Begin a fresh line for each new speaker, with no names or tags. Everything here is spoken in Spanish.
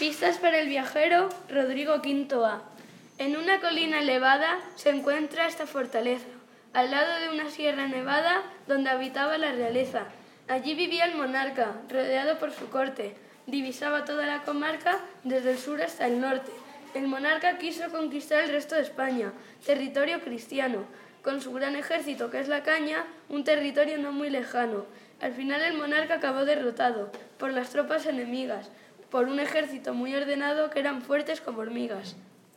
Pistas para el viajero Rodrigo V A. En una colina elevada se encuentra esta fortaleza, al lado de una sierra nevada donde habitaba la realeza. Allí vivía el monarca, rodeado por su corte. Divisaba toda la comarca desde el sur hasta el norte. El monarca quiso conquistar el resto de España, territorio cristiano, con su gran ejército que es la caña, un territorio no muy lejano. Al final el monarca acabó derrotado por las tropas enemigas, por un ejército muy ordenado que eran fuertes como hormigas.